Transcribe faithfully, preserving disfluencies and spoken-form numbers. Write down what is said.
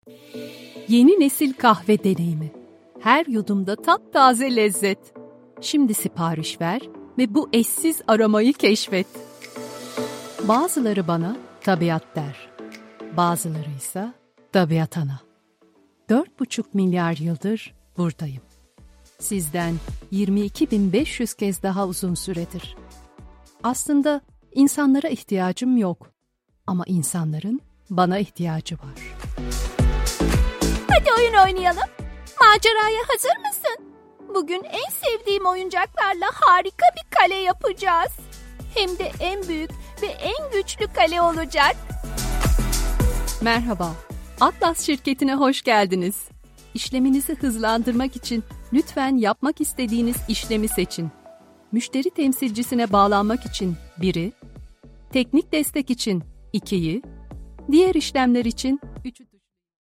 Yeni nesil kahve deneyimi. Her yudumda taptaze lezzet. Şimdi sipariş ver ve bu eşsiz aromayı keşfet. Bazıları bana tabiat der. Bazıları ise tabiat ana. Dört buçuk milyar yıldır buradayım. Sizden yirmi iki bin beş yüz kez daha uzun süredir. Aslında insanlara ihtiyacım yok. Ama insanların bana ihtiyacı var. Hadi oyun oynayalım. Maceraya hazır mısın? Bugün en sevdiğim oyuncaklarla harika bir kale yapacağız. Hem de en büyük ve en güçlü kale olacak. Merhaba, Atlas şirketine hoş geldiniz. İşleminizi hızlandırmak için lütfen yapmak istediğiniz işlemi seçin. Müşteri temsilcisine bağlanmak için biri, teknik destek için ikiyi, diğer işlemler için üçü